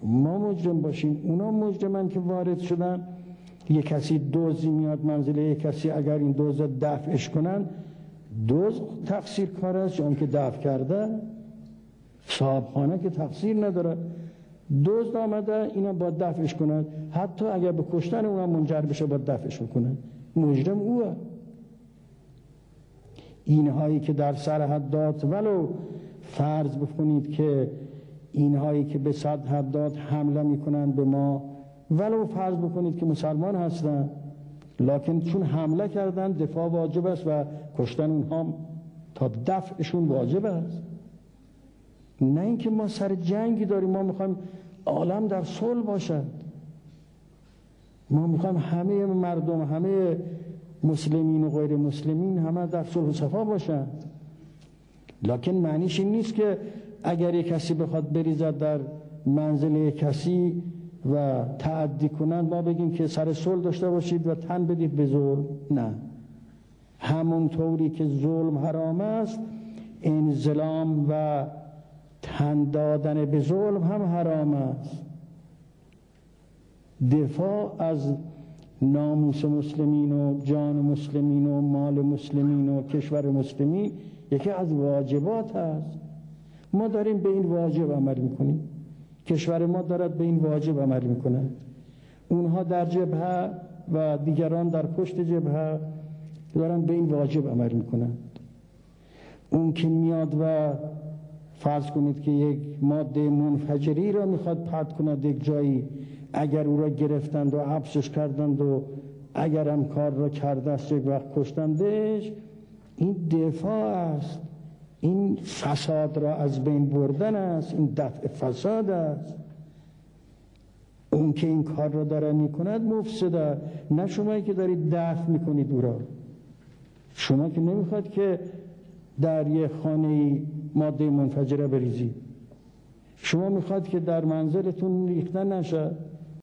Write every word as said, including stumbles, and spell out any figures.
ما مجرم باشیم، اونا مجرمن که وارد شدن. یک کسی دزدی میاد منزل یک کسی، اگر این دزد دفعش کنن، دزد تقصیر کار است چون که دفع کرده، صاحب خانه که تقصیر نداره. دزد آمده اینا با دفعش کنن، حتی اگر به کشتن اونا منجر بشه با دفعش کنن، مجرم اوه. اینهایی که در سرحدات، ولو فرض بکنید که اینهایی که به سرحدات حمله میکنن به ما، ولو فرض بکنید که مسلمان هستن، لکن چون حمله کردن دفاع واجب است و کشتن اونها تا دفعشون واجب است. نه اینکه ما سر جنگی داریم، ما میخوایم عالم در صلح باشد، ما میخوایم همه مردم، همه مسلمین و غیر مسلمین همه در صلح و صفا باشند. لکن معنیش این نیست که اگر یک کسی بخواد بریزد در منزل یک کسی و تعدی کنند ما بگیم که سر صلح داشته باشید و تن بدید به ظلم. نه، همون طوری که ظلم حرام است، انظلام و تن دادن به ظلم هم حرام است. دفاع از ناموس مسلمین و جان مسلمین و مال مسلمین و کشور مسلمین یکی از واجبات است. ما داریم به این واجب عمل میکنیم، کشور ما دارد به این واجب عمل میکنه. اونها در جبهه و دیگران در پشت جبهه دارن به این واجب عمل میکنن. اون که میاد و فرض کنید که یک ماده منفجری را میخواد پرت کند یک جایی، اگر او را گرفتند و حبسش کردند و اگر هم کار را کرده است یک وقت کشتندش، این دفاع است، این فساد را از بین بردن است، این دفع فساد است. اون که این کار را داره میکند مفسده، نه شمایی که دارید دفع میکنید او را. شما که نمیخواد که در یک خانه ماده منفجره بریزید، شما میخواد که در منزلتون ریخته نشه.